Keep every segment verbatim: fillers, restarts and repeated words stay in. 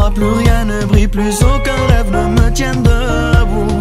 toi plus rien ne brille, plus aucun rêve ne me tient debout.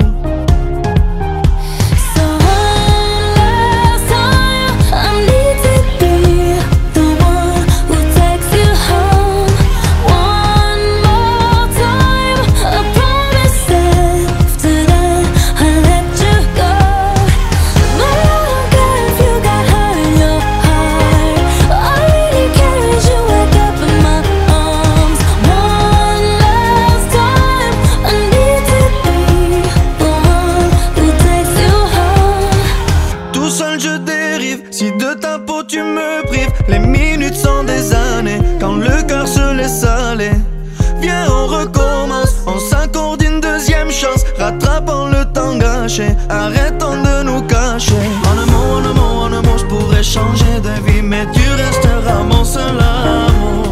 Je dérive, si de ta peau tu me prives. Les minutes sont des années, quand le cœur se laisse aller. Viens on recommence, on s'accorde une deuxième chance, rattrapant le temps gâché, arrêtons de nous cacher. En un mot, en un mot, en un mot, je pourrais changer de vie, mais tu resteras mon seul amour.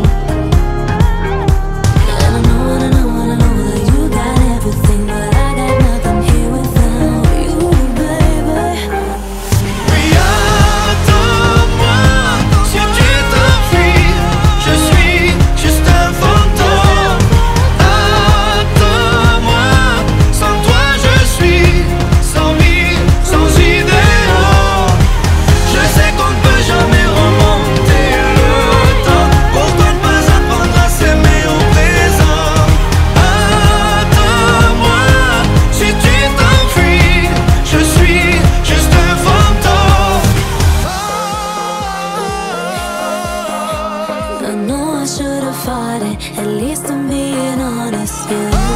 At least I'm being honest with you.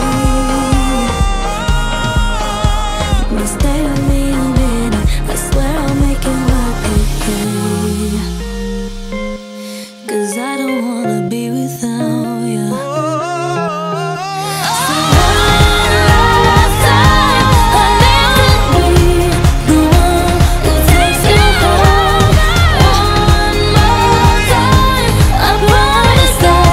But stay with me a minute, I swear I'll make it work again. 'Cause I don't wanna be without you. So one last time, I need to be the one who takes you home. One more time, I promise that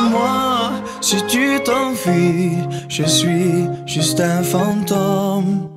si tu t'enfuis, je suis juste un fantôme.